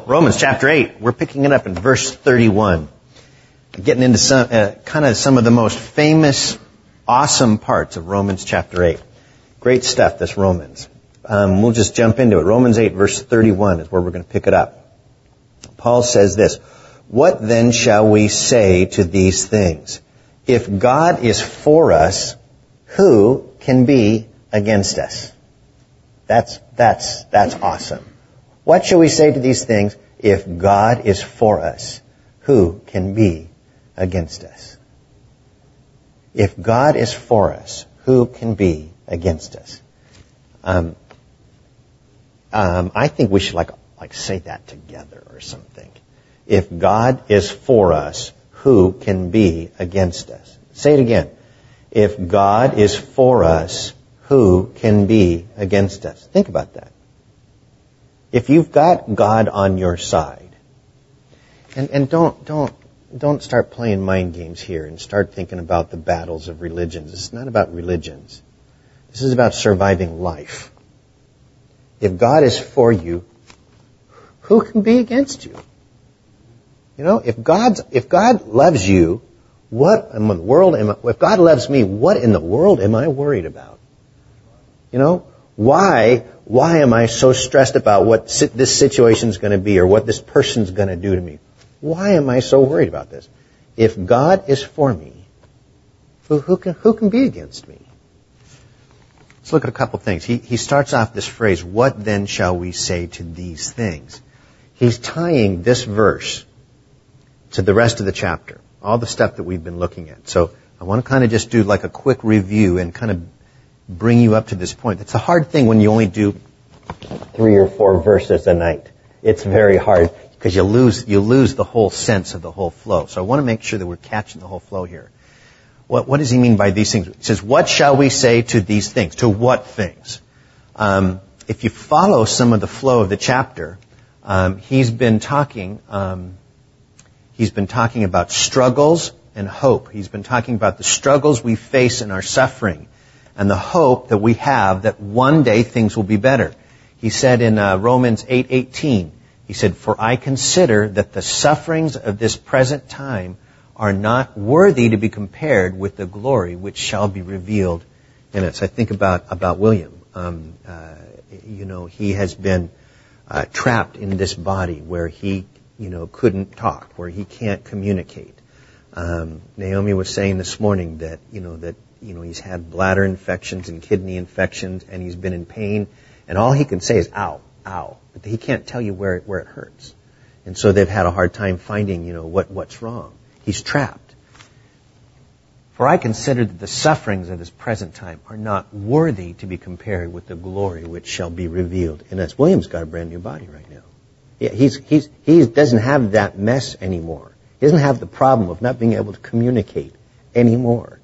Romans chapter 8. We're picking it up in verse 31. Getting into some of the most famous, awesome parts of Romans chapter 8. Great stuff, this Romans. We'll just jump into it. Romans 8 verse 31 is where we're going to pick it up. Paul says this, "What then shall we say to these things? If God is for us, who can be against us?" That's awesome. What shall we say to these things? If God is for us, who can be against us? If God is for us, who can be against us? I think we should like say that together or something. If God is for us, who can be against us? Say it again. If God is for us, who can be against us? Think about that. If you've got God on your side, and don't start playing mind games here and start thinking about the battles of religions. This is not about religions. This is about surviving life. If God is for you, who can be against you? You know, if God loves you, if God loves me, what in the world am I worried about? You know, why am I so stressed about what this situation's going to be or what this person's going to do to me? Why am I so worried about this? If God is for me, who can be against me? Let's look at a couple things. He starts off this phrase, "What then shall we say to these things?" He's tying this verse to the rest of the chapter, all the stuff that we've been looking at. So I want to kind of just do like a quick review and kind of bring you up to this point. It's a hard thing when you only do 3 or 4 verses a night. It's very hard because you lose the whole sense of the whole flow. So I want to make sure that we're catching the whole flow here. What does he mean by these things? He says, "What shall we say to these things?" To what things? If you follow some of the flow of the chapter, he's been talking about struggles and hope. He's been talking about the struggles we face in our suffering and the hope that we have that one day things will be better. He said in Romans 8:18, he said, "For I consider that the sufferings of this present time are not worthy to be compared with the glory which shall be revealed in us." I think about William. He has been trapped in this body where he, couldn't talk, where he can't communicate. Naomi was saying this morning that he's had bladder infections and kidney infections, and he's been in pain, and all he can say is "ow, ow," but he can't tell you where it hurts. And so they've had a hard time finding, what's wrong. He's trapped. "For I consider that the sufferings of this present time are not worthy to be compared with the glory which shall be revealed in us." William's got a brand new body right now. Yeah, he doesn't have that mess anymore. He doesn't have the problem of not being able to communicate anymore.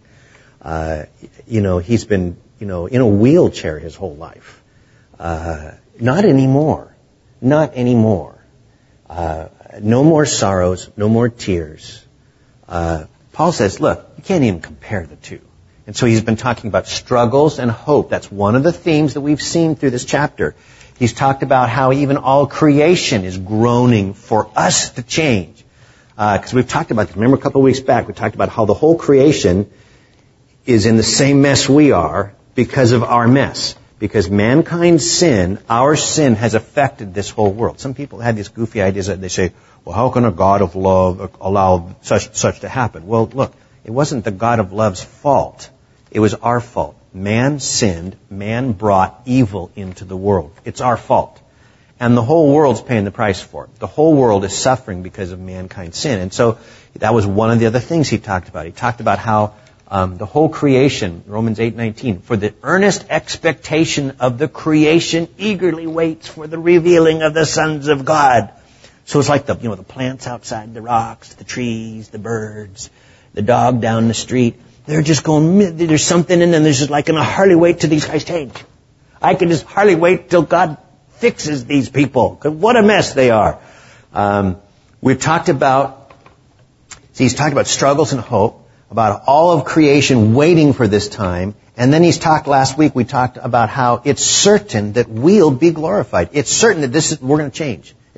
He's been, in a wheelchair his whole life. Not anymore. Not anymore. No more sorrows, no more tears. Paul says, look, you can't even compare the two. And so he's been talking about struggles and hope. That's one of the themes that we've seen through this chapter. He's talked about how even all creation is groaning for us to change. Because we've talked about this. Remember a couple of weeks back, we talked about how the whole creation is in the same mess we are because of our mess. Because mankind's sin, our sin, has affected this whole world. Some people have these goofy ideas that they say, well, how can a God of love allow such to happen? Well, look, it wasn't the God of love's fault. It was our fault. Man sinned. Man brought evil into the world. It's our fault. And the whole world's paying the price for it. The whole world is suffering because of mankind's sin. And so that was one of the other things he talked about. He talked about how the whole creation, Romans 8:19, "For the earnest expectation of the creation eagerly waits for the revealing of the sons of God." So it's like the plants outside, the rocks, the trees, the birds, the dog down the street. They're just going, there's something in them. There's just like, can I hardly wait till these guys change? I can just hardly wait till God fixes these people. 'Cause what a mess they are. We've talked about, he's talked about struggles and hope, about all of creation waiting for this time. And then last week we talked about how it's certain that we'll be glorified. It's certain that we're going to change.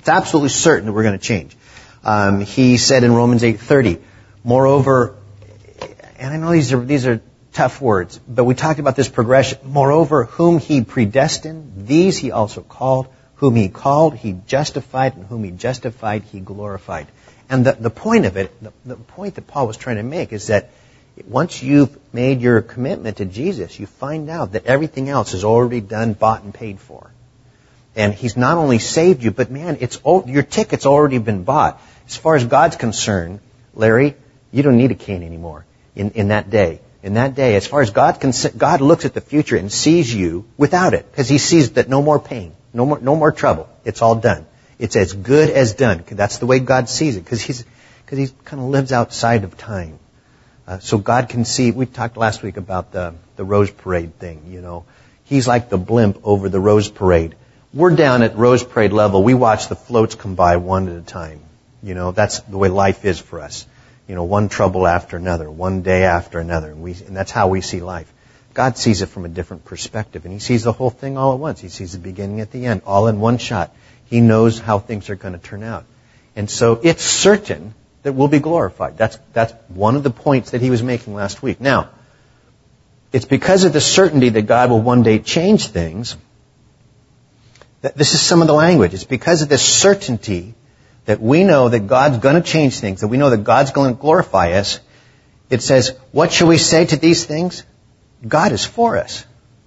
It's absolutely certain that we're going to change. He said in Romans 8:30, moreover, and I know these are tough words, but we talked about this progression. Moreover, whom he predestined, these he also called. Whom he called, he justified, and whom he justified, he glorified. And the point of it, the point that Paul was trying to make is that once you've made your commitment to Jesus, you find out that everything else is already done, bought, and paid for. And he's not only saved you, but man, your ticket's already been bought. As far as God's concerned, Larry, you don't need a cane anymore in that day. In that day, as far as God looks at the future and sees you without it, because he sees that no more pain, no more trouble. It's all done. It's as good as done. That's the way God sees it, because he kind of lives outside of time. So God can see. We talked last week about the Rose Parade thing. You know, he's like the blimp over the Rose Parade. We're down at Rose Parade level. We watch the floats come by one at a time. You know, that's the way life is for us. You know, one trouble after another, one day after another. And that's how we see life. God sees it from a different perspective, and he sees the whole thing all at once. He sees the beginning at the end, all in one shot. He knows how things are going to turn out. And so it's certain that we'll be glorified. That's one of the points that he was making last week. Now, it's because of the certainty that God will one day change things that this is some of the language. It's because of this certainty that we know that God's going to change things, that we know that God's going to glorify us. It says, what shall we say to these things? God is for us.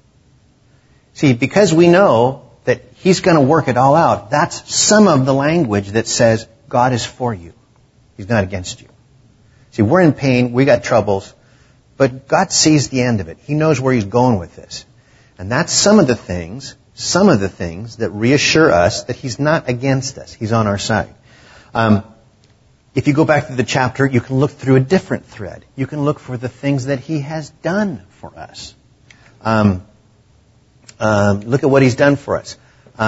See, because we know that he's going to work it all out, that's some of the language that says God is for you. He's not against you. See, we're in pain, we got troubles, but God sees the end of it. He knows where he's going with this. And that's some of the things that reassure us that he's not against us. He's on our side. If you go back to the chapter, you can look through a different thread. You can look for the things that he has done for us. Look at what he's done for us.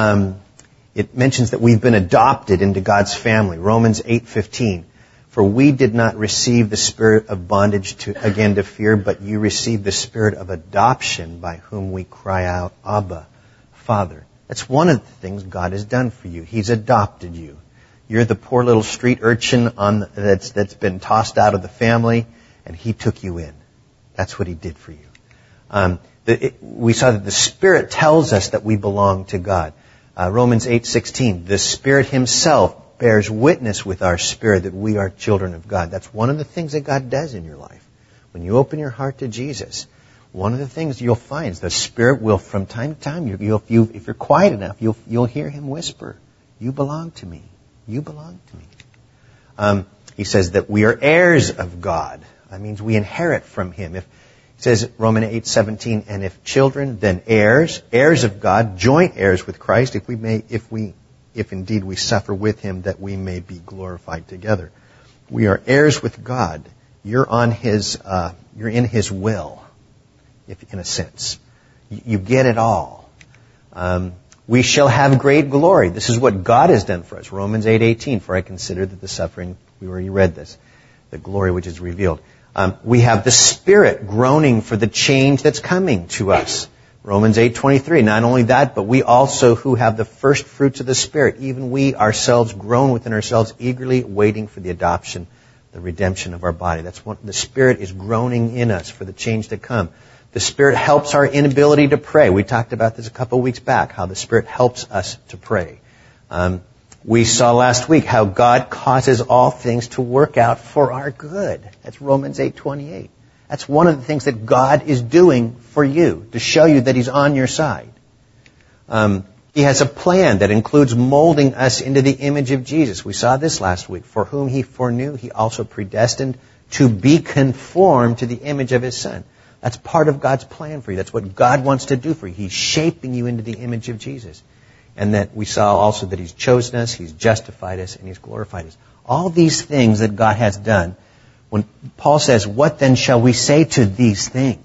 It mentions that we've been adopted into God's family. Romans 8:15. For we did not receive the spirit of bondage to fear, but you received the spirit of adoption by whom we cry out, Abba, Father. That's one of the things God has done for you. He's adopted you. You're the poor little street urchin that's been tossed out of the family, and he took you in. That's what he did for you. We saw that the Spirit tells us that we belong to God. Romans 8:16, the Spirit himself bears witness with our spirit that we are children of God. That's one of the things that God does in your life. When you open your heart to Jesus, one of the things you'll find is the Spirit will, from time to time, if you're quiet enough, you'll hear him whisper, you belong to me. You belong to me. He says that we are heirs of God. That means we inherit from him. It says, Romans 8:17, and if children, then heirs of God, joint heirs with Christ, if indeed we suffer with him, that we may be glorified together. We are heirs with God. You're in his will, in a sense. You get it all. We shall have great glory. This is what God has done for us. Romans 8:18, for I consider that the suffering, we already read this, the glory which is revealed. We have the Spirit groaning for the change that's coming to us. Romans 8:23, not only that, but we also who have the first fruits of the Spirit, even we ourselves groan within ourselves, eagerly waiting for the adoption, the redemption of our body. That's what the Spirit is groaning in us for the change to come. The Spirit helps our inability to pray. We talked about this a couple of weeks back, how the Spirit helps us to pray. We saw last week how God causes all things to work out for our good. That's Romans 8:28. That's one of the things that God is doing for you, to show you that he's on your side. He has a plan that includes molding us into the image of Jesus. We saw this last week. For whom he foreknew, he also predestined to be conformed to the image of his Son. That's part of God's plan for you. That's what God wants to do for you. He's shaping you into the image of Jesus. And that we saw also that he's chosen us, he's justified us, and he's glorified us. All these things that God has done. When Paul says, what then shall we say to these things?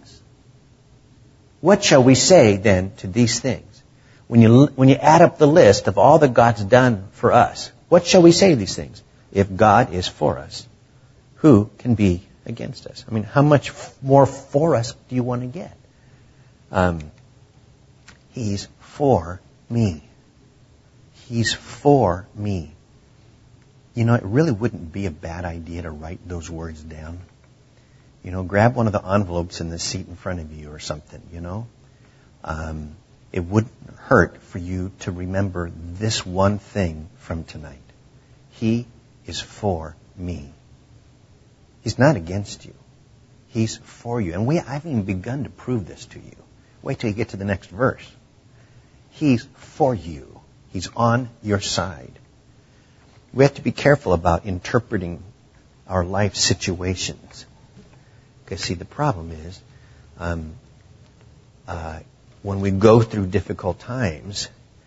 What shall we say then to these things? When you add up the list of all that God's done for us, what shall we say to these things? If God is for us, who can be against us? I mean, how much more for us do you want to get? He's for me. He's for me. You know, it really wouldn't be a bad idea to write those words down. You know, grab one of the envelopes in the seat in front of you or something, you know. It wouldn't hurt for you to remember this one thing from tonight. He is for me. He's not against you. He's for you. And I haven't even begun to prove this to you. Wait till you get to the next verse. He's for you. He's on your side. We have to be careful about interpreting our life situations. Because, see, the problem is, when we go through difficult times,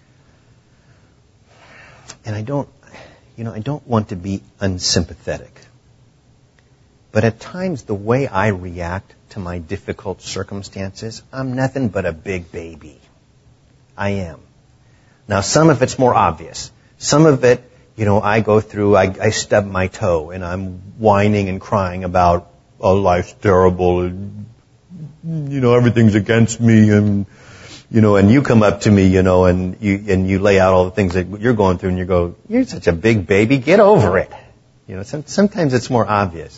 and I don't want to be unsympathetic, but at times the way I react to my difficult circumstances, I'm nothing but a big baby. I am. Now, some of it's more obvious. Some of it, I go through, I stub my toe, and I'm whining and crying about, oh, life's terrible, and, everything's against me, and you come up to me, and you lay out all the things that you're going through, and you go, you're such a big baby, get over it. Sometimes it's more obvious.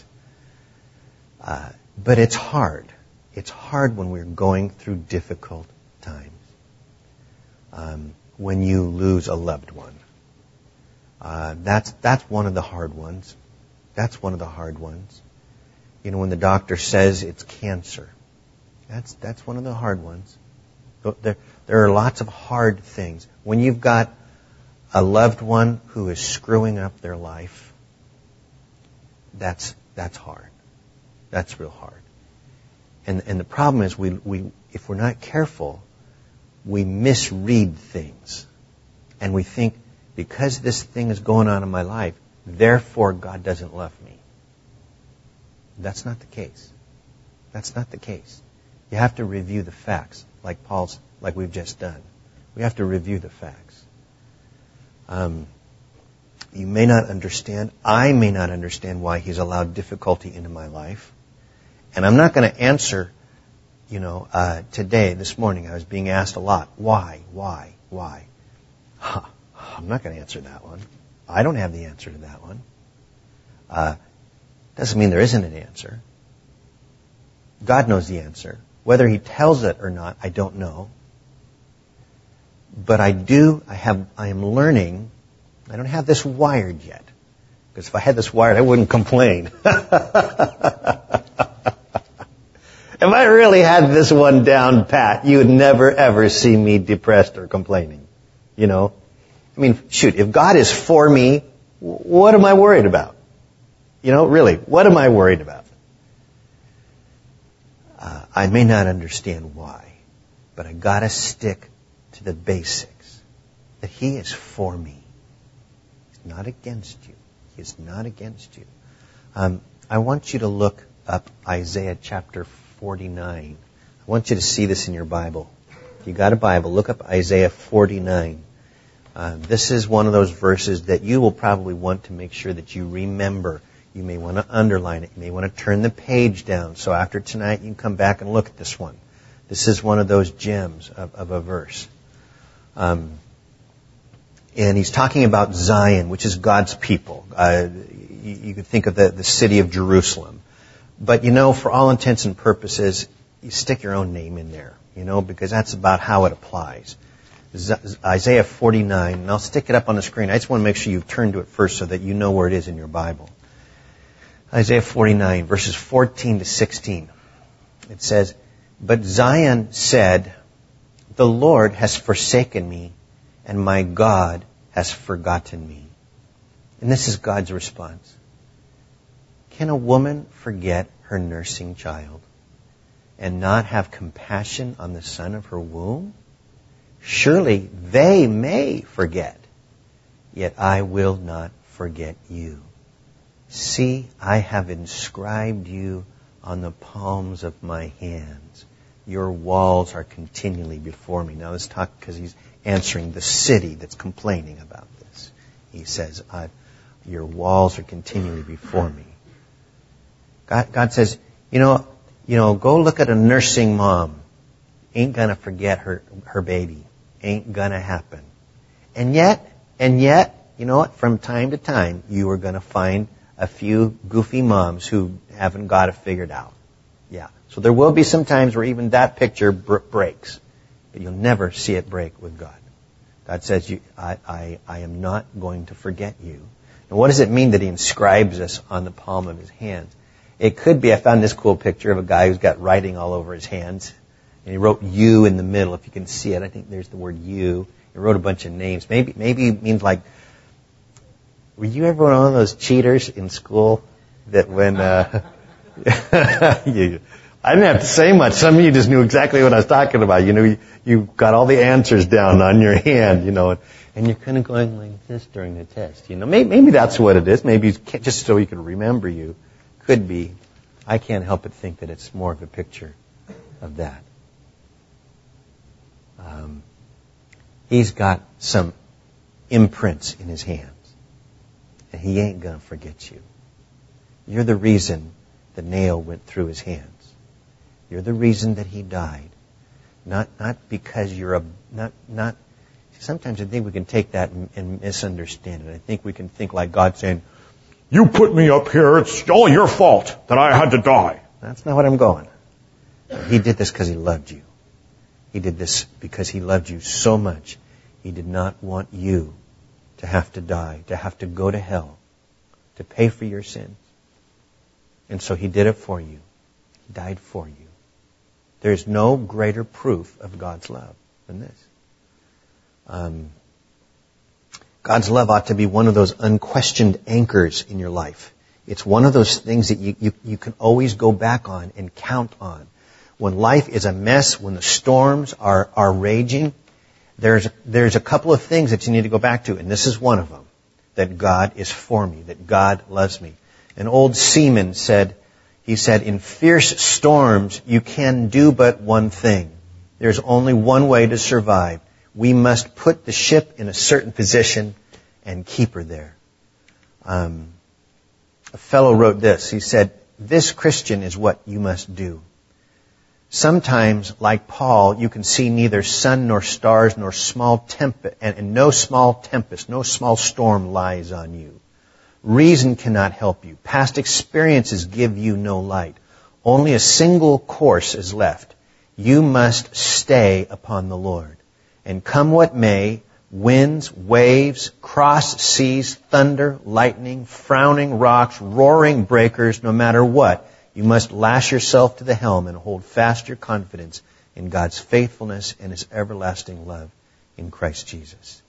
But it's hard. It's hard when we're going through difficult times. When you lose a loved one. That's one of the hard ones. That's one of the hard ones. When the doctor says it's cancer. That's one of the hard ones. There are lots of hard things. When you've got a loved one who is screwing up their life, that's hard. That's real hard. And the problem is we if we're not careful, we misread things. And we think, because this thing is going on in my life, therefore God doesn't love me. That's not the case. That's not the case. You have to review the facts, like we've just done. We have to review the facts. You may not understand. I may not understand why He's allowed difficulty into my life. And I'm not going to answer, today, this morning, I was being asked a lot, why? I'm not going to answer that one. I don't have the answer to that one. Doesn't mean there isn't an answer. God knows the answer. Whether He tells it or not, I don't know. But I am learning. I don't have this wired yet. Because if I had this wired, I wouldn't complain. If I really had this one down pat, you would never ever see me depressed or complaining. Shoot, if God is for me, what am I worried about? Really, what am I worried about? I may not understand why, but I gotta stick to the basics. That He is for me. He's not against you. He is not against you. I want you to look up Isaiah chapter 49. I want you to see this in your Bible. If you got a Bible, look up Isaiah 49. This is one of those verses that you will probably want to make sure that you remember. You may want to underline it. You may want to turn the page down. So after tonight, you can come back and look at this one. This is one of those gems of a verse. And he's talking about Zion, which is God's people. You could think of the city of Jerusalem. But, for all intents and purposes, you stick your own name in there, because that's about how it applies. Isaiah 49, and I'll stick it up on the screen. I just want to make sure you turn to it first so that you know where it is in your Bible. Isaiah 49, verses 14 to 16. It says, "But Zion said, 'The Lord has forsaken me, and my God has forgotten me.'" And this is God's response. "Can a woman forget her nursing child and not have compassion on the son of her womb? Surely they may forget, yet I will not forget you. See, I have inscribed you on the palms of my hands. Your walls are continually before me." Now let's talk, because he's answering the city that's complaining about this. He says, your walls are continually before me. God says, go look at a nursing mom. Ain't gonna forget her baby. Ain't gonna happen. And yet, And yet, you know what? From time to time, you are going to find a few goofy moms who haven't got it figured out. Yeah. So there will be some times where even that picture breaks. But you'll never see it break with God. God says, I am not going to forget you. And what does it mean that He inscribes us on the palm of His hands? It could be, I found this cool picture of a guy who's got writing all over his hands. And he wrote you in the middle, if you can see it. I think there's the word you. He wrote a bunch of names. Maybe it means like, were you ever one of those cheaters in school that when, I didn't have to say much. Some of you just knew exactly what I was talking about. You know, you got all the answers down on your hand, you know, and you're kind of going like this during the test. You know, maybe that's what it is. Maybe just so He can remember you. Could be. I can't help but think that it's more of a picture of that. He's got some imprints in His hands, and He ain't going to forget you. You're the reason the nail went through His hands. You're the reason that He died. Not because you're not. Sometimes I think we can take that and misunderstand it. I think we can think like God saying, "You put me up here, it's all your fault that I had to die." That's not what I'm going. He did this because He loved you. He did this because He loved you so much. He did not want you to have to die, to have to go to hell, to pay for your sins. And so He did it for you. He died for you. There's no greater proof of God's love than this. God's love ought to be one of those unquestioned anchors in your life. It's one of those things that you can always go back on and count on. When life is a mess, when the storms are raging, there's a couple of things that you need to go back to, and this is one of them. That God is for me, that God loves me. An old seaman said, in fierce storms, you can do but one thing. There's only one way to survive. We must put the ship in a certain position and keep her there. A fellow wrote this. He said, "This, Christian, is what you must do. Sometimes, like Paul, you can see neither sun nor stars nor small tempest, and no small tempest, no small storm lies on you. Reason cannot help you. Past experiences give you no light. Only a single course is left. You must stay upon the Lord. And come what may, winds, waves, cross seas, thunder, lightning, frowning rocks, roaring breakers, no matter what, you must lash yourself to the helm and hold fast your confidence in God's faithfulness and His everlasting love in Christ Jesus."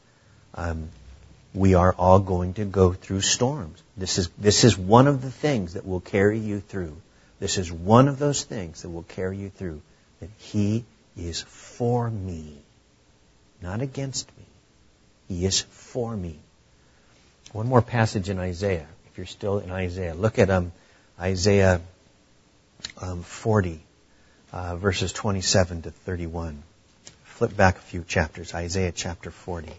We are all going to go through storms. This is one of the things that will carry you through. This is one of those things that will carry you through. That He is for me, not against me. He is for me. One more passage in Isaiah. If you're still in Isaiah, look at Isaiah 40, verses 27 to 31. Flip back a few chapters. Isaiah chapter 40.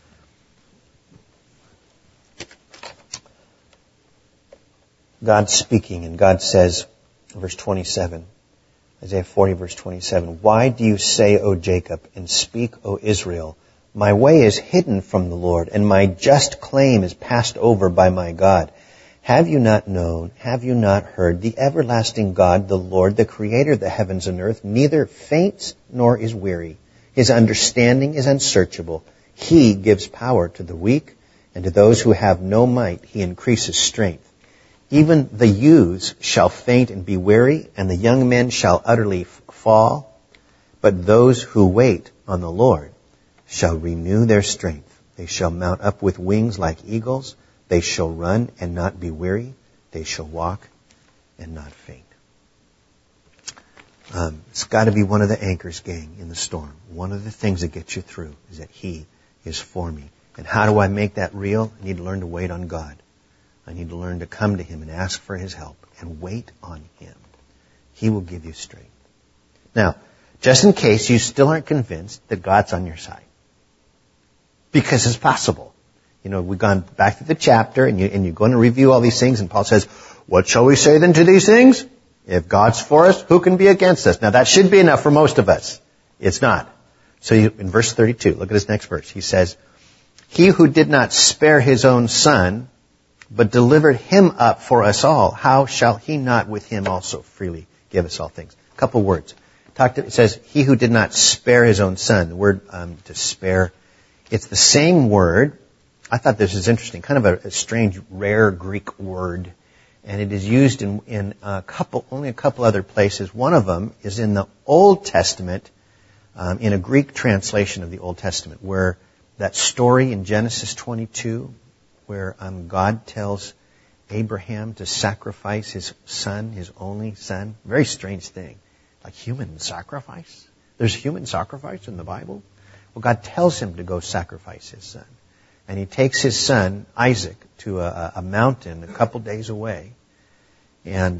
God's speaking, and God says, verse 27, Isaiah 40, verse 27, "Why do you say, O Jacob, and speak, O Israel, my way is hidden from the Lord, and my just claim is passed over by my God? Have you not known, have you not heard, the everlasting God, the Lord, the Creator of the heavens and earth, neither faints nor is weary. His understanding is unsearchable. He gives power to the weak, and to those who have no might He increases strength. Even the youths shall faint and be weary, and the young men shall utterly fall. But those who wait on the Lord shall renew their strength. They shall mount up with wings like eagles. They shall run and not be weary. They shall walk and not faint." It's got to be one of the anchors, gang, in the storm. One of the things that gets you through is that He is for me. And how do I make that real? I need to learn to wait on God. I need to learn to come to Him and ask for His help and wait on Him. He will give you strength. Now, just in case you still aren't convinced that God's on your side, because it's possible. You know, we've gone back to the chapter, and you're going to review all these things, and Paul says, "What shall we say then to these things? If God's for us, who can be against us?" Now, that should be enough for most of us. It's not. So in verse 32, look at this next verse. He says, He who did not spare his own son, but delivered him up for us all, how shall he not with him also freely give us all things? A couple words. It says, he who did not spare his own son. The word to spare, it's the same word. I thought this was interesting, kind of a strange, rare Greek word. And it is used in only a couple other places. One of them is in the Old Testament, in a Greek translation of the Old Testament, where that story in Genesis 22, where God tells Abraham to sacrifice his son, his only son. Very strange thing. Like human sacrifice? There's human sacrifice in the Bible? Well, God tells him to go sacrifice his son. And he takes his son, Isaac, to a mountain a couple days away. And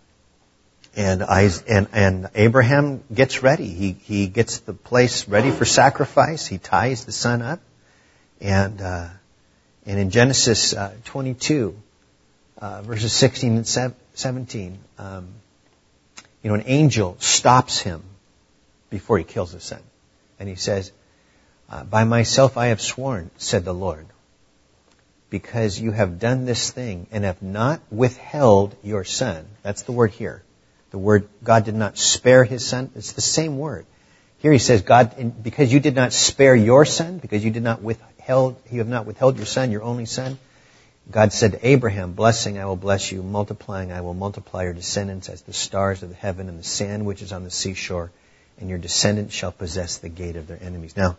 Abraham gets ready. He gets the place ready for sacrifice. He ties the son up. And in Genesis 22, verses 16 and 17, an angel stops him before he kills his son. And he says, by myself I have sworn, said the Lord, because you have done this thing and have not withheld your son. That's the word here. The word, God did not spare his son. It's the same word. Here he says, God, because you did not spare your son, because you have not withheld your son, your only son, God said to Abraham, blessing I will bless you, multiplying I will multiply your descendants as the stars of the heaven and the sand which is on the seashore, and your descendants shall possess the gate of their enemies. Now,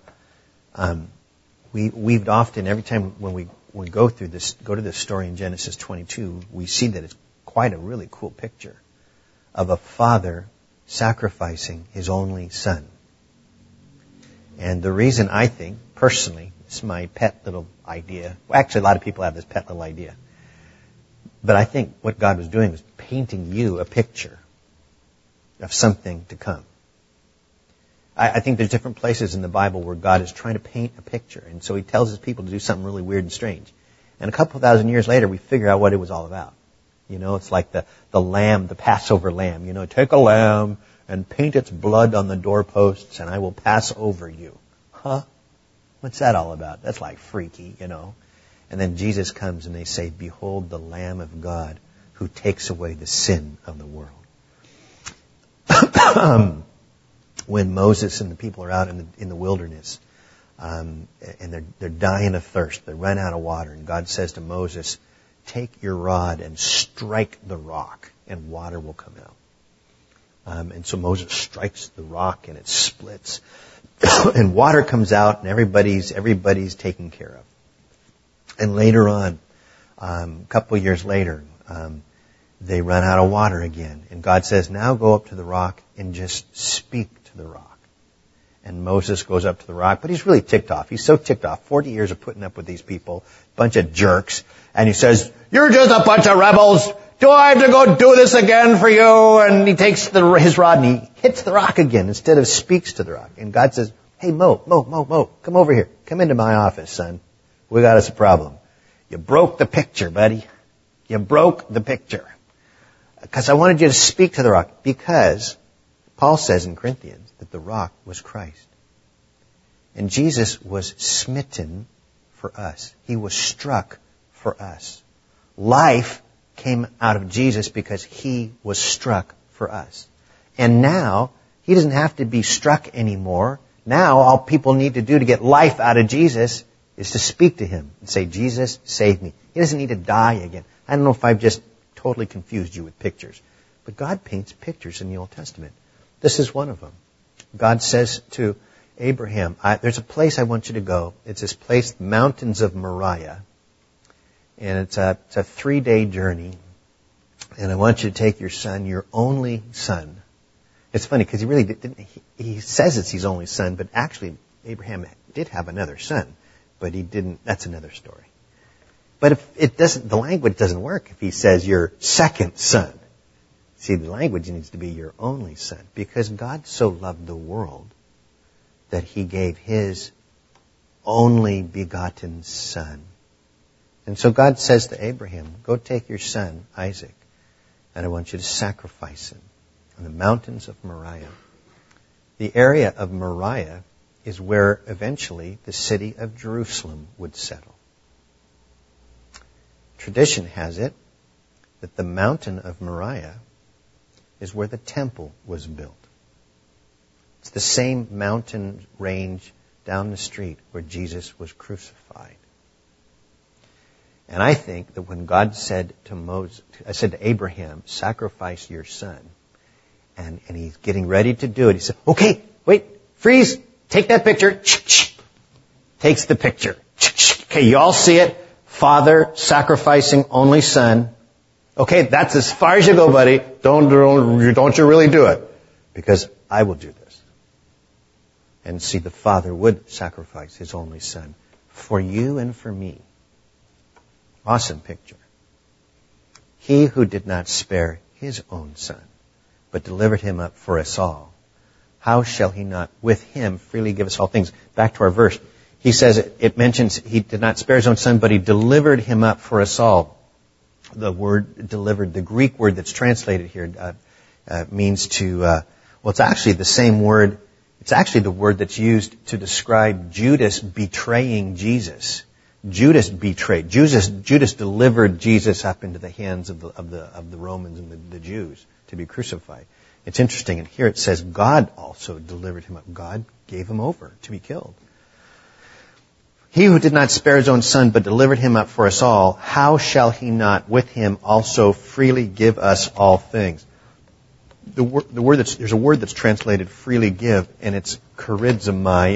we've often, every time when we go to this story in Genesis 22, we see that it's quite a really cool picture of a father sacrificing his only son. And the reason I think, personally, it's my pet little idea. Well, actually, a lot of people have this pet little idea. But I think what God was doing was painting you a picture of something to come. I think there's different places in the Bible where God is trying to paint a picture. And so he tells his people to do something really weird and strange. And a couple thousand years later, we figure out what it was all about. It's like the lamb, the Passover lamb. Take a lamb and paint its blood on the doorposts and I will pass over you. Huh? What's that all about? That's like freaky, And then Jesus comes and they say, behold the Lamb of God who takes away the sin of the world. When Moses and the people are out in the wilderness, and they're dying of thirst, they run out of water, and God says to Moses, take your rod and strike the rock, and water will come out. And so Moses strikes the rock and it splits. And water comes out and everybody's taken care of. And later on, a couple of years later, they run out of water again. And God says, now go up to the rock and just speak to the rock. And Moses goes up to the rock, but he's really ticked off. He's so ticked off. 40 years of putting up with these people, bunch of jerks. And he says, you're just a bunch of rebels. Do I have to go do this again for you? And he takes his rod and he hits the rock again instead of speaks to the rock. And God says, hey, Mo, come over here. Come into my office, son. We got us a problem. You broke the picture, buddy. You broke the picture. Because I wanted you to speak to the rock. Because Paul says in Corinthians that the rock was Christ. And Jesus was smitten for us. He was struck for us. Life came out of Jesus because he was struck for us. And now, he doesn't have to be struck anymore. Now, all people need to do to get life out of Jesus is to speak to him and say, Jesus, save me. He doesn't need to die again. I don't know if I've just totally confused you with pictures. But God paints pictures in the Old Testament. This is one of them. God says to Abraham, there's a place I want you to go. It's this place, Mountains of Moriah. And it's a 3-day journey. And I want you to take your son, your only son. It's funny because he really didn't, he says it's his only son, but actually Abraham did have another son. But he didn't, that's another story. But if it doesn't, the language doesn't work if he says your second son. See, the language needs to be your only son. Because God so loved the world that he gave his only begotten son. And so God says to Abraham, go take your son, Isaac, and I want you to sacrifice him on the mountains of Moriah. The area of Moriah is where eventually the city of Jerusalem would settle. Tradition has it that the mountain of Moriah is where the temple was built. It's the same mountain range down the street where Jesus was crucified. And I think that when God said to Abraham, sacrifice your son, and he's getting ready to do it, he said, okay, wait, freeze, take that picture. Takes the picture. Okay, you all see it. Father sacrificing only son. Okay, that's as far as you go, buddy. Don't you really do it. Because I will do this. And see, the Father would sacrifice His only Son for you and for me. Awesome picture. He who did not spare His own Son, but delivered Him up for us all, how shall He not with Him freely give us all things? Back to our verse. He says, it mentions He did not spare His own Son, but He delivered Him up for us all. The word delivered, the Greek word that's translated here, means to, it's actually the same word. It's actually the word that's used to describe Judas betraying Jesus. Judas betrayed. Judas delivered Jesus up into the hands of the Romans and the Jews to be crucified. It's interesting. And here it says God also delivered Him up. God gave Him over to be killed. He who did not spare His own Son, but delivered Him up for us all, how shall He not with Him also freely give us all things? There's a word that's translated freely give, and it's charizomai.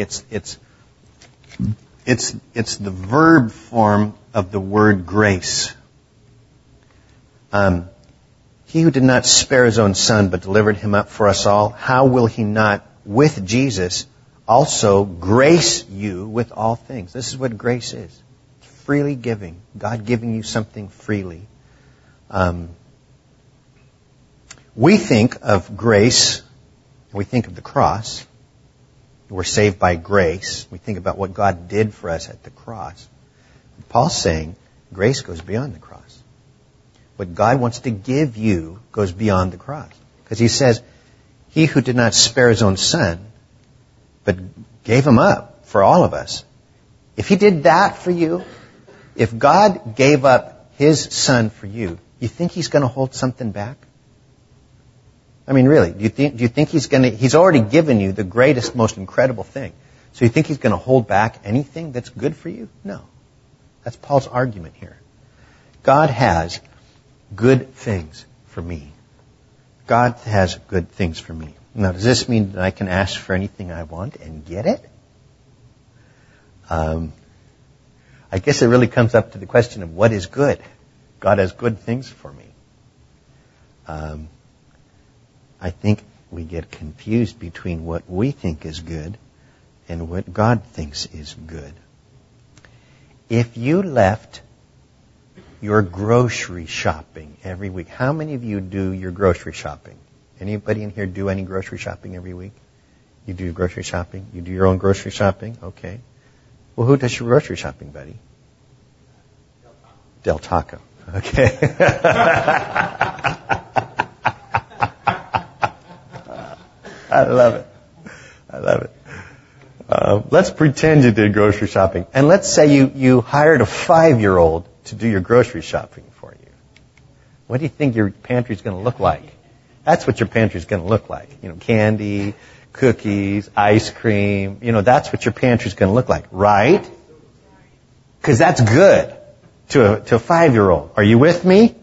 It's the verb form of the word grace. He who did not spare His own Son, but delivered Him up for us all, how will He not with Jesus also grace you with all things? This is what grace is. Freely giving. God giving you something freely. We think of grace, we think of the cross. We're saved by grace. We think about what God did for us at the cross. Paul's saying grace goes beyond the cross. What God wants to give you goes beyond the cross. Because He says, He who did not spare His own Son, but gave Him up for all of us. If He did that for you, if God gave up His Son for you, you think He's going to hold something back? I mean, really, do you think He's already given you the greatest, most incredible thing. So you think He's going to hold back anything that's good for you? No. That's Paul's argument here. God has good things for me. God has good things for me. Now, does this mean that I can ask for anything I want and get it? I guess it really comes up to the question of what is good. God has good things for me. I think we get confused between what we think is good and what God thinks is good. If you left your grocery shopping every week, how many of you do your grocery shopping? Anybody in here do any grocery shopping every week? You do grocery shopping? You do your own grocery shopping? Okay. Well, who does your grocery shopping, buddy? Del Taco. Okay. I love it. I love it. Let's pretend you did grocery shopping. And let's say you hired a 5-year-old to do your grocery shopping for you. What do you think your pantry's going to look like? That's what your pantry's going to look like. Candy, cookies, ice cream. That's what your pantry's going to look like, right? Because that's good to a 5-year-old. Are you with me?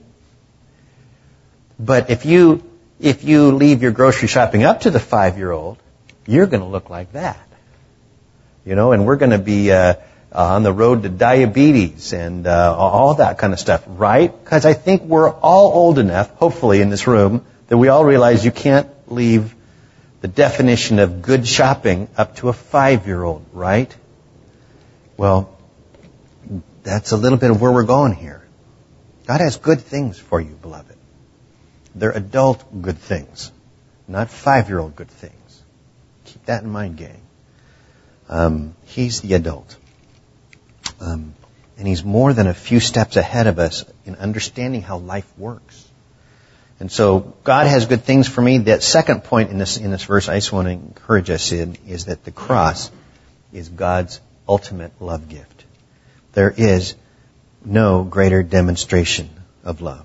But if you leave your grocery shopping up to the 5-year-old, you're going to look like that. And we're going to be on the road to diabetes and all that kind of stuff, right? Because I think we're all old enough, hopefully in this room, that we all realize you can't leave the definition of good shopping up to a 5-year-old, right? Well, that's a little bit of where we're going here. God has good things for you, beloved. They're adult good things, not 5-year-old good things. Keep that in mind, gang. He's the adult. And He's more than a few steps ahead of us in understanding how life works. And so God has good things for me. That second point in this verse I just want to encourage us in is that the cross is God's ultimate love gift. There is no greater demonstration of love.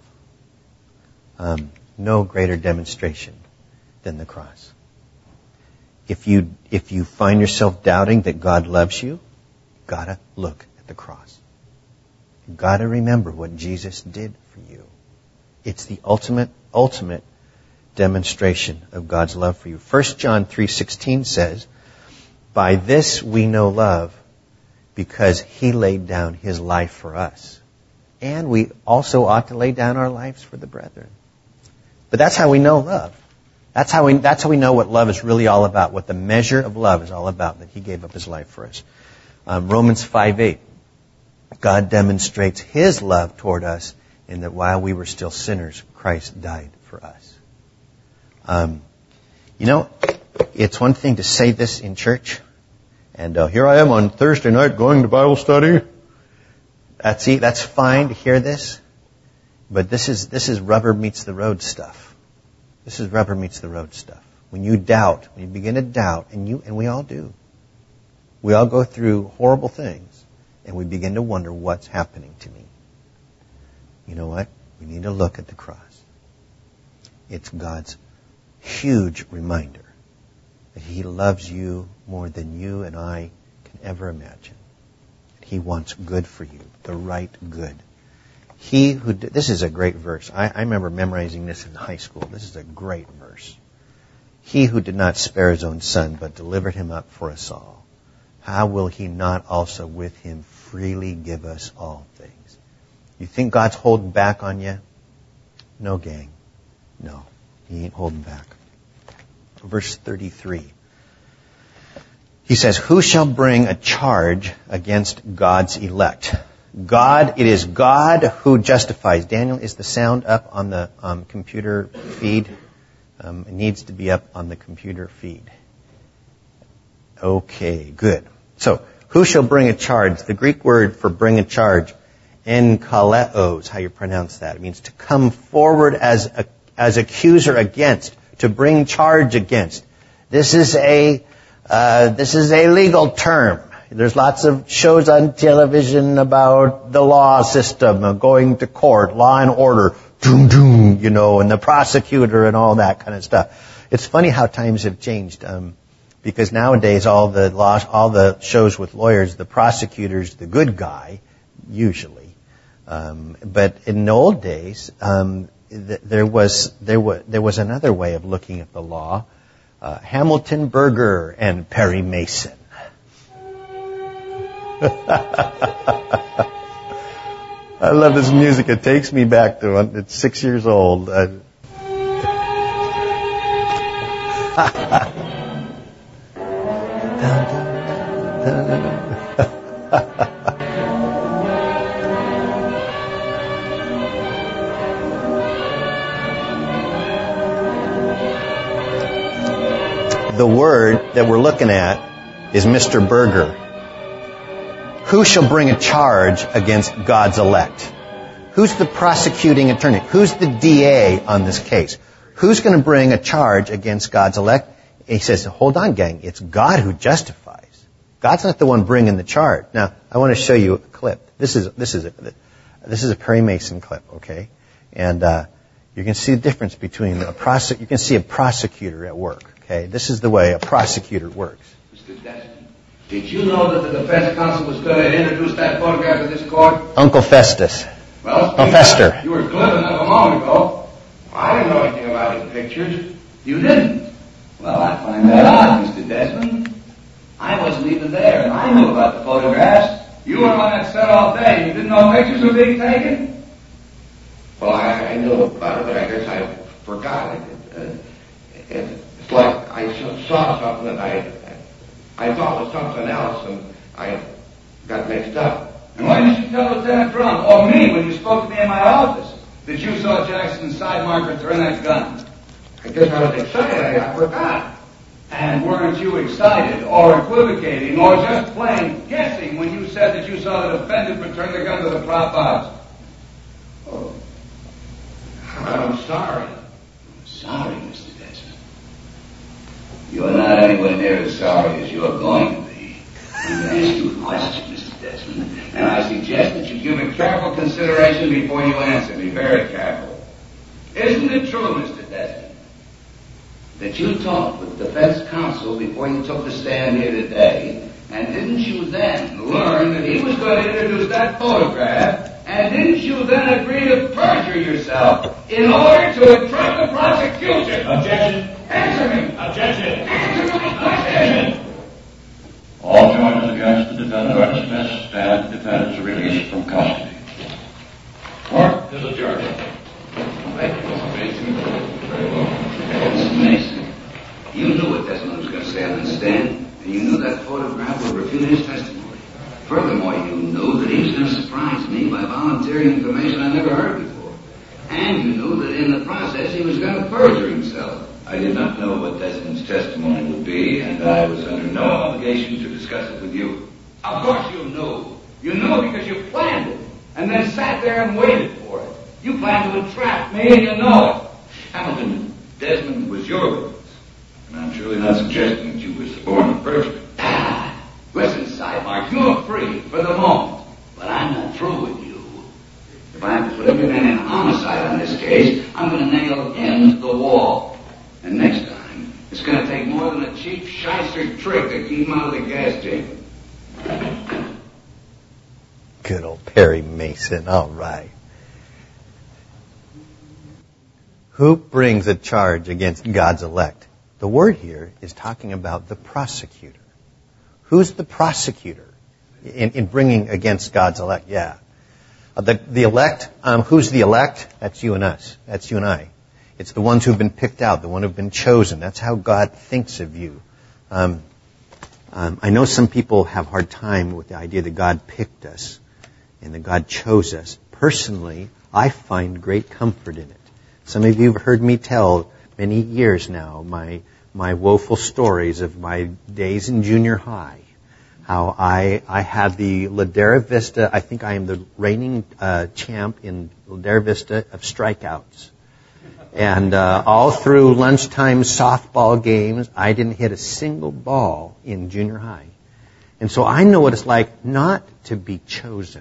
No greater demonstration than the cross. If you find yourself doubting that God loves you, you've got to look at the cross. You've got to remember what Jesus did for you. It's the ultimate demonstration of God's love for you. 1 John 3:16 says, "By this we know love, because He laid down His life for us. And we also ought to lay down our lives for the brethren." But that's how we know love. That's how we know what love is really all about, what the measure of love is all about, that He gave up His life for us. Romans 5:8, God demonstrates His love toward us in that while we were still sinners, Christ died for us. It's one thing to say this in church, and here I am on Thursday night going to Bible study. That's fine to hear this, but this is rubber meets the road stuff. This is rubber meets the road stuff. When you doubt, when you begin to doubt, and we all do. We all go through horrible things, and we begin to wonder what's happening to me. You know what? We need to look at the cross. It's God's huge reminder that He loves you more than you and I can ever imagine. He wants good for you, the right good. This is a great verse. I remember memorizing this in high school. This is a great verse. He who did not spare His own Son, but delivered Him up for us all, how will He not also with Him freely give us all things? You think God's holding back on you? No, gang. No, He ain't holding back. Verse 33. He says, "Who shall bring a charge against God's elect?" It is God who justifies. Daniel, is the sound up on the computer feed? It needs to be up on the computer feed. Okay, good. So, who shall bring a charge? The Greek word for bring a charge, enkaleo, is how you pronounce that. It means to come forward as accuser against, to bring charge against. This is a legal term. There's lots of shows on television about the law system, going to court, law and order, doom, doom, and the prosecutor and all that kind of stuff. It's funny how times have changed, because nowadays all the shows with lawyers, the prosecutor's the good guy, usually. But in the old days, there was another way of looking at the law. Hamilton Berger and Perry Mason. I love this music. It takes me back to when it's 6 years old. The word that we're looking at is Mr. Berger. Who shall bring a charge against God's elect? Who's the prosecuting attorney? Who's the DA on this case? Who's going to bring a charge against God's elect? He says, hold on, gang. It's God who justifies. God's not the one bringing the charge. Now, I want to show you a clip. This is a Perry Mason clip, okay? And you can see the difference between you can see a prosecutor at work, okay? This is the way a prosecutor works. Mr. Desmond, did you know that the defense counsel was going to introduce that photograph to this court? Uncle Festus. Well, Fester. You were glib enough a moment ago. I didn't know anything about his pictures. You didn't? Well, I find that odd, Mr. Desmond. I wasn't even there, and I knew about the photographs. You were on that set all day. You didn't know pictures were being taken? Well, I knew about it, but I guess I forgot it. It's like I saw something that I thought was something else, and I got mixed up. And why didn't you tell Lieutenant Drum, or me, when you spoke to me in my office, that you saw Jackson's side marker turn that gun? I guess I was excited. I forgot. And weren't you excited, or equivocating, or just plain guessing when you said that you saw the defendant return the gun to the prop box? Oh, I'm sorry. Sorry, Mr. Desmond. You're not anywhere near as sorry as you're going to be. give it careful consideration before you answer me. Very careful. Isn't it true, Mr. Desmond, that you talked with defense counsel before you took the stand here today, and didn't you then learn that he was going to introduce that photograph, and didn't you then agree to perjure yourself in order to attract the prosecution? Objection. Answer me. Objection. Answer my question. All charges against the defendant are dismissed and the defendant is released from custody. Court is adjourned. Thank you, Mr. Mason. Very well. Mr. Mason, you knew what Desmond was going to say on the stand, and you knew that photograph would refute his testimony. Furthermore, you knew that he was going to surprise me by volunteering information I never heard before. And you knew that in the process he was going to perjure himself. I did not know what Desmond's testimony would be, and I was under no obligation to discuss it with you. Of course you knew. You knew because you planned it, and then sat there and waited for it. You planned to entrap me, and you know it. Hamilton, Desmond was your witness, and I'm surely not suggesting that you were suborned to perjury. Listen, Sidemark, you're free for the moment, but I'm not through with you. If I have to put everything in homicide on this case, I'm going to nail him to the wall. And next time, it's going to take more than a cheap shyster trick to keep him out of the gas chamber. Good old Perry Mason. All right. Who brings a charge against God's elect? The word here is talking about the prosecutor. Who's the prosecutor in bringing against God's elect? Yeah. The elect, who's the elect? That's you and us. That's you and I. It's the ones who've been picked out, the ones who've been chosen. That's how God thinks of you. I know some people have a hard time with the idea that God picked us and that God chose us. Personally, I find great comfort in it. Some of you have heard me tell many years now my woeful stories of my days in junior high. How I had the Ladera Vista, I think I am the reigning champ in Ladera Vista of strikeouts. And all through lunchtime softball games, I didn't hit a single ball in junior high. And so I know what it's like not to be chosen.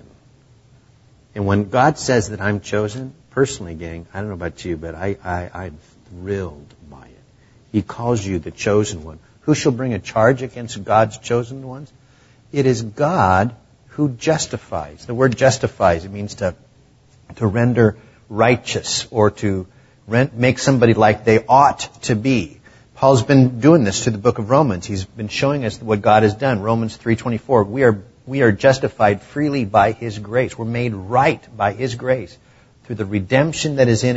And when God says that I'm chosen, personally, gang, I don't know about you, but I'm thrilled by it. He calls you the chosen one. Who shall bring a charge against God's chosen ones? It is God who justifies. The word justifies, it means to render righteous or to make somebody like they ought to be. Paul's been doing this to the book of Romans. He's been showing us what God has done. Romans 3:24. We are justified freely by His grace. We're made right by His grace through the redemption that is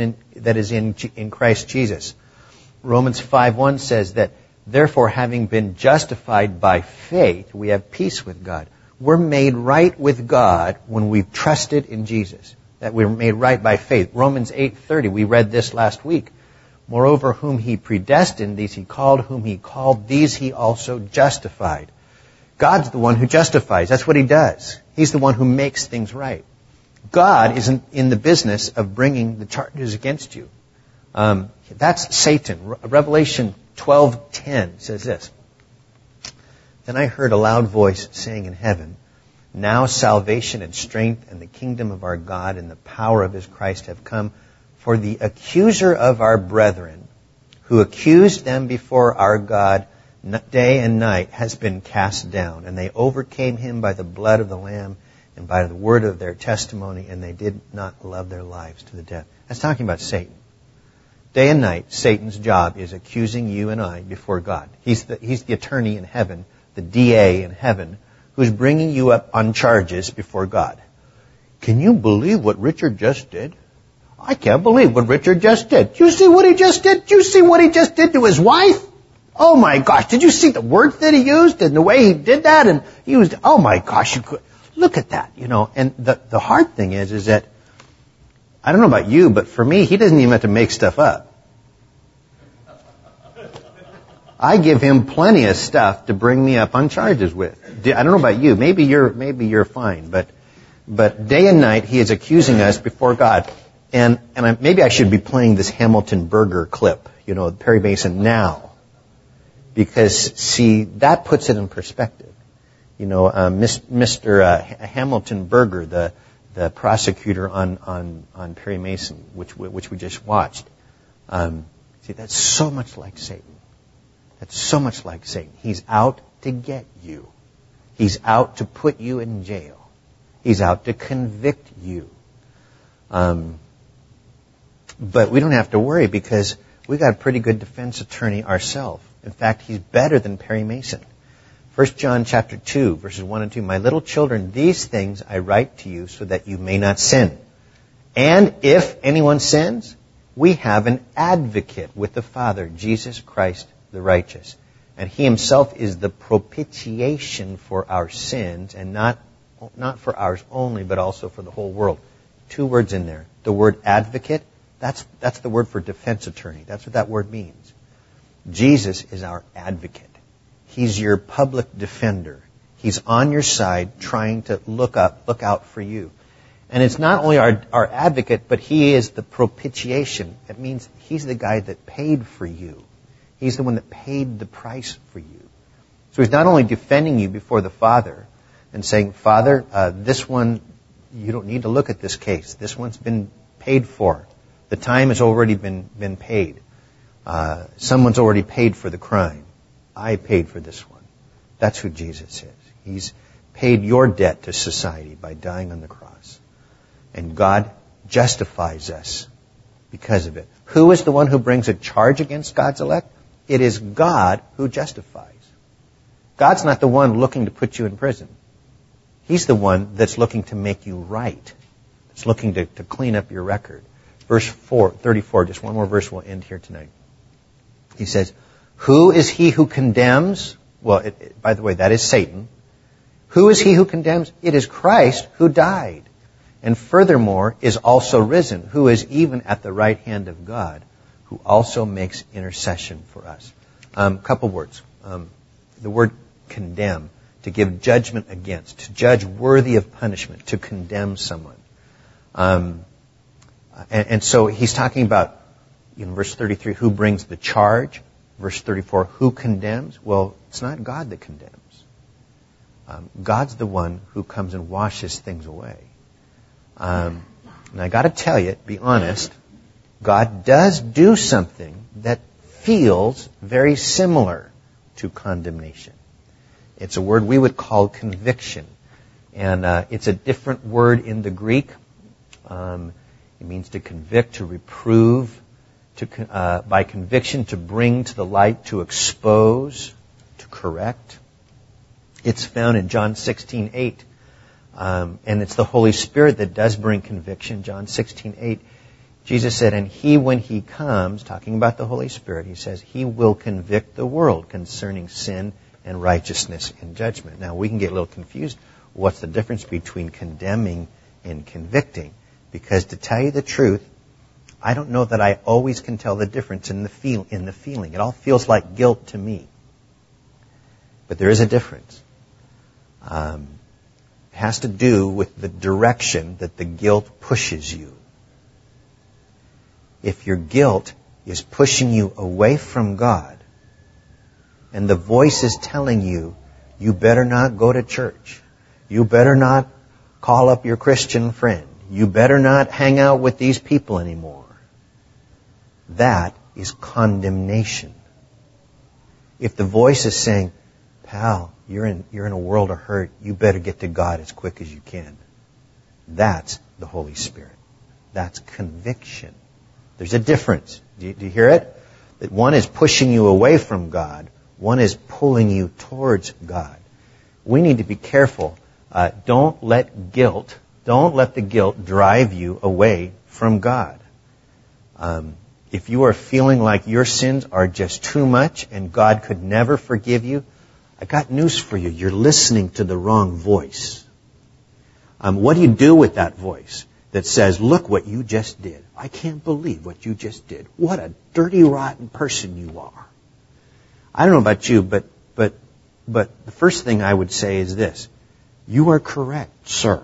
in Christ Jesus. Romans 5:1 says that therefore, having been justified by faith, we have peace with God. We're made right with God when we've trusted in Jesus. That we're made right by faith. Romans 8:30, we read this last week. Moreover, whom He predestined, these He called. Whom He called, these He also justified. God's the one who justifies. That's what He does. He's the one who makes things right. God isn't in the business of bringing the charges against you. That's Satan. Revelation 12:10 says this. Then I heard a loud voice saying in heaven, now salvation and strength and the kingdom of our God and the power of His Christ have come. For the accuser of our brethren, who accused them before our God day and night, has been cast down. And they overcame him by the blood of the Lamb and by the word of their testimony, and they did not love their lives to the death. That's talking about Satan. Day and night, Satan's job is accusing you and I before God. He's the attorney in heaven, the DA in heaven, who's bringing you up on charges before God. Can you believe what Richard just did? I can't believe what Richard just did. Did you see what he just did? Did you see what he just did to his wife? Oh my gosh, did you see the words that he used and the way he did that? And he used, oh my gosh, you could look at that, And the hard thing is that, I don't know about you, but for me, he doesn't even have to make stuff up. I give him plenty of stuff to bring me up on charges with. I don't know about you. Maybe you're fine, but day and night he is accusing us before God. And maybe I should be playing this Hamilton Berger clip, Perry Mason now, because see that puts it in perspective. Mr. Hamilton Berger, the prosecutor on Perry Mason, which we just watched. See, that's so much like Satan. That's so much like Satan. He's out to get you. He's out to put you in jail. He's out to convict you. But we don't have to worry because we got a pretty good defense attorney ourselves. In fact, he's better than Perry Mason. 1 John chapter 2, verses 1 and 2. My little children, these things I write to you so that you may not sin. And if anyone sins, we have an advocate with the Father, Jesus Christ the righteous. And he himself is the propitiation for our sins, and not for ours only, but also for the whole world. 2 words in there. The word advocate, that's the word for defense attorney. That's what that word means. Jesus is our advocate. He's your public defender. He's on your side trying to look out for you. And it's not only our advocate, but he is the propitiation. It means he's the guy that paid for you. He's the one that paid the price for you. So he's not only defending you before the Father and saying, Father, this one, you don't need to look at this case. This one's been paid for. The time has already been paid. Someone's already paid for the crime. I paid for this one. That's who Jesus is. He's paid your debt to society by dying on the cross. And God justifies us because of it. Who is the one who brings a charge against God's elect? It is God who justifies. God's not the one looking to put you in prison. He's the one that's looking to make you right. That's looking to clean up your record. Verse 34, just one more verse, we'll end here tonight. He says, who is he who condemns? Well, by the way, that is Satan. Who is he who condemns? It is Christ who died, and furthermore is also risen, who is even at the right hand of God, who also makes intercession for us. Couple words. The word condemn, to give judgment against, to judge worthy of punishment, to condemn someone. And so he's talking about, in verse 33, who brings the charge. Verse 34, who condemns? Well, it's not God that condemns. God's the one who comes and washes things away. And I got to tell you, be honest, God does do something that feels very similar to condemnation. It's a word we would call conviction. And it's a different word in the Greek. It means to convict, to reprove, by conviction, to bring to the light, to expose, to correct. It's found in John 16:8. And it's the Holy Spirit that does bring conviction. John 16:8. Jesus said, and he, when he comes, talking about the Holy Spirit, he says, he will convict the world concerning sin and righteousness and judgment. Now, we can get a little confused. What's the difference between condemning and convicting? Because to tell you the truth, I don't know that I always can tell the difference in the feeling. It all feels like guilt to me. But there is a difference. It has to do with the direction that the guilt pushes you. If your guilt is pushing you away from God, and the voice is telling you, you better not go to church. You better not call up your Christian friend. You better not hang out with these people anymore. That is condemnation. If the voice is saying, pal, you're in a world of hurt, you better get to God as quick as you can. That's the Holy Spirit. That's conviction. There's a difference. Do you hear it? That one is pushing you away from God. One is pulling you towards God. We need to be careful. Don't let the guilt drive you away from God. If you are feeling like your sins are just too much and God could never forgive you, I got news for you. You're listening to the wrong voice. What do you do with that voice that says, look what you just did? I can't believe what you just did. What a dirty, rotten person you are. I don't know about you, but the first thing I would say is this. You are correct, sir.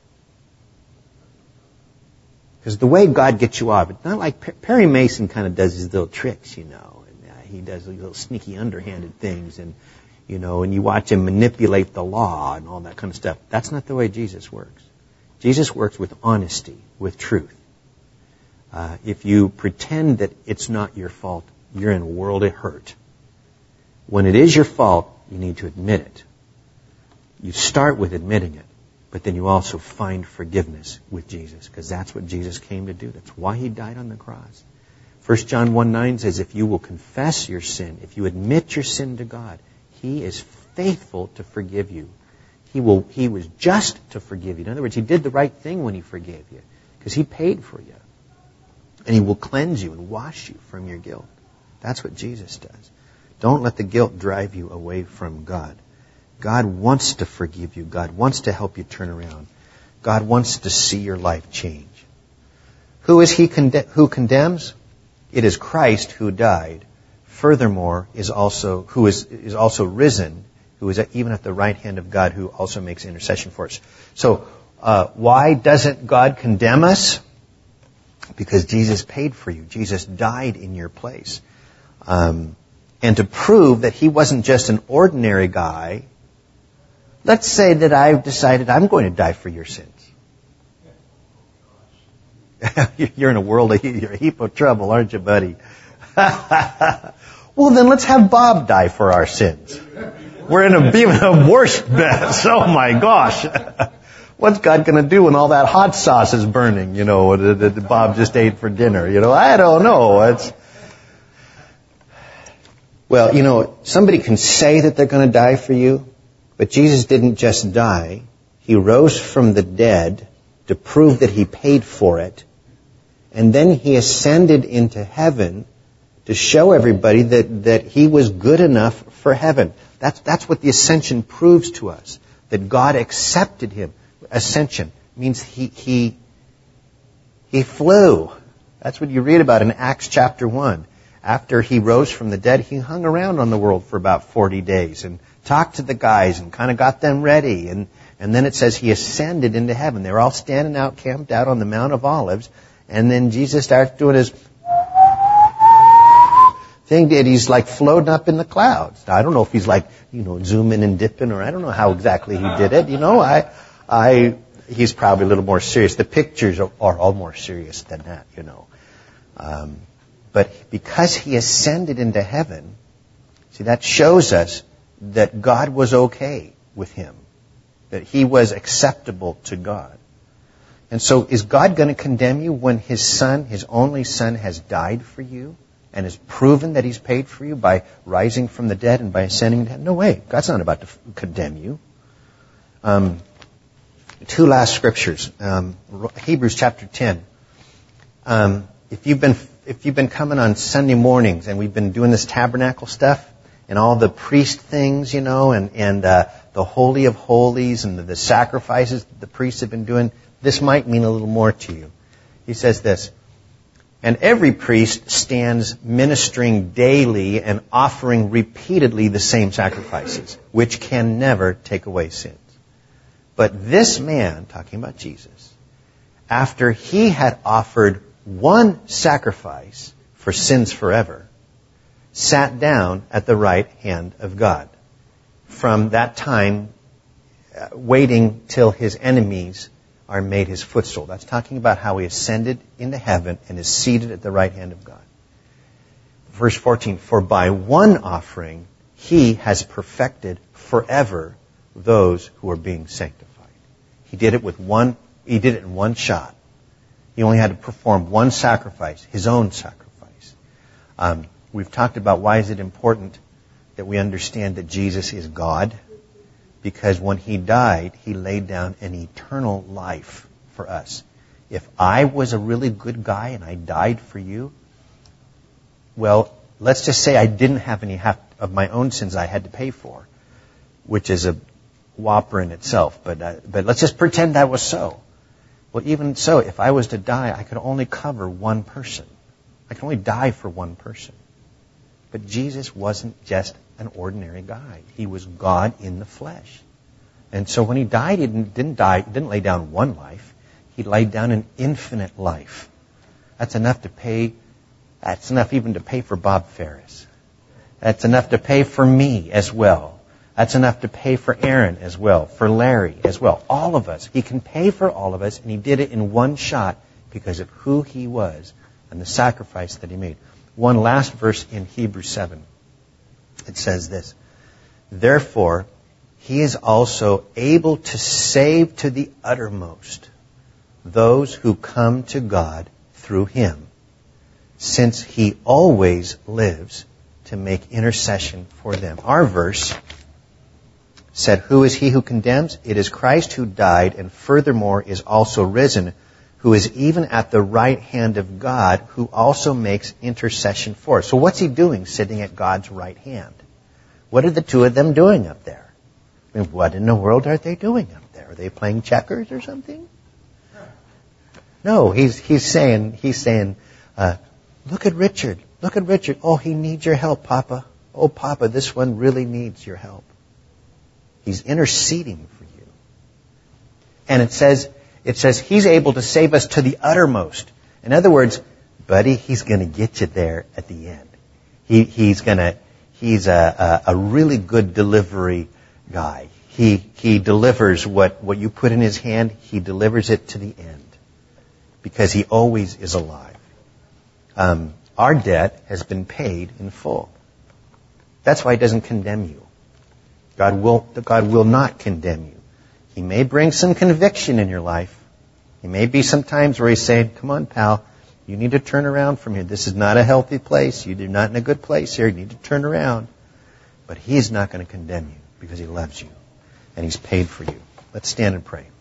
Because the way God gets you off, it's not like Perry Mason kind of does his little tricks, and he does little sneaky underhanded things, and you watch him manipulate the law and all that kind of stuff. That's not the way Jesus works. Jesus works with honesty, with truth. If you pretend that it's not your fault, you're in a world of hurt. When it is your fault, you need to admit it. You start with admitting it, but then you also find forgiveness with Jesus, because that's what Jesus came to do. That's why He died on the cross. 1 John 1:9 says, if you will confess your sin, if you admit your sin to God, He is faithful to forgive you. He was just to forgive you. In other words, He did the right thing when He forgave you, because He paid for you. And He will cleanse you and wash you from your guilt. That's what Jesus does. Don't let the guilt drive you away from God. God wants to forgive you. God wants to help you turn around. God wants to see your life change. Who is He who condemns? It is Christ who died. Furthermore, who is also risen, who is even at the right hand of God, who also makes intercession for us. So, why doesn't God condemn us? Because Jesus paid for you. Jesus died in your place. And to prove that He wasn't just an ordinary guy, let's say that I've decided I'm going to die for your sins. You're in a world of you're a heap of trouble, aren't you, buddy? Well, then let's have Bob die for our sins. We're in even a worse mess. Oh my gosh. What's God going to do when all that hot sauce is burning, that Bob just ate for dinner? I don't know. Well, somebody can say that they're going to die for you, but Jesus didn't just die. He rose from the dead to prove that He paid for it. And then He ascended into heaven to show everybody that He was good enough for heaven. That's what the ascension proves to us, that God accepted Him. Ascension means he flew. That's what you read about in Acts chapter 1. After He rose from the dead, He hung around on the world for about 40 days and talked to the guys and kind of got them ready. And then it says He ascended into heaven. They were all standing out, camped out on the Mount of Olives. And then Jesus starts doing His thing, and He's like floating up in the clouds. Now, I don't know if He's like, zooming and dipping, or I don't know how exactly He did it. He's probably a little more serious. The pictures are all more serious than that, But because He ascended into heaven, see, that shows us that God was okay with Him, that He was acceptable to God. And so is God going to condemn you when His Son, His only Son, has died for you and has proven that He's paid for you by rising from the dead and by ascending to heaven? No way. God's not about to condemn you. Two last scriptures. Hebrews chapter 10. If you've been coming on Sunday mornings and we've been doing this tabernacle stuff and all the priest things, and the Holy of Holies and the sacrifices that the priests have been doing, this might mean a little more to you. He says this, and every priest stands ministering daily and offering repeatedly the same sacrifices, which can never take away sins. But this man, talking about Jesus, after He had offered one sacrifice for sins forever, sat down at the right hand of God. From that time, waiting till His enemies are made His footstool. That's talking about how He ascended into heaven and is seated at the right hand of God. Verse 14, for by one offering He has perfected forever those who are being sanctified. He did it in one shot. He only had to perform one sacrifice, His own sacrifice. We've talked about why is it important that we understand that Jesus is God. Because when He died, He laid down an eternal life for us. If I was a really good guy and I died for you, well, let's just say I didn't have any of my own sins I had to pay for, which is a whopper in itself. But let's just pretend that was so. Well, even so, if I was to die, I could only cover one person. I could only die for one person. But Jesus wasn't just an ordinary guy. He was God in the flesh. And so when He died, He didn't lay down one life. He laid down an infinite life. That's enough even to pay for Bob Ferris. That's enough to pay for me as well. That's enough to pay for Aaron as well, for Larry as well, all of us. He can pay for all of us, and he did it in one shot because of who he was and the sacrifice that he made. One last verse in Hebrews 7. It says this, therefore, he is also able to save to the uttermost those who come to God through him, since he always lives to make intercession for them. Our verse said, who is he who condemns? It is Christ who died and furthermore is also risen, who is even at the right hand of God, who also makes intercession for us. So what's he doing sitting at God's right hand? What are the two of them doing up there? I mean, what in the world are they doing up there? Are they playing checkers or something? No, he's saying, look at Richard. Look at Richard. Oh, he needs your help, Papa. Oh, Papa, this one really needs your help. He's interceding for you. And it says he's able to save us to the uttermost. In other words, buddy, he's going to get you there at the end. He's a really good delivery guy. He delivers what you put in his hand, he delivers it to the end. Because he always is alive. Our debt has been paid in full. That's why he doesn't condemn you. God will not condemn you. He may bring some conviction in your life. He may be some times where he's saying, come on, pal, you need to turn around from here. This is not a healthy place. You're not in a good place here. You need to turn around. But he's not going to condemn you because he loves you. And he's paid for you. Let's stand and pray.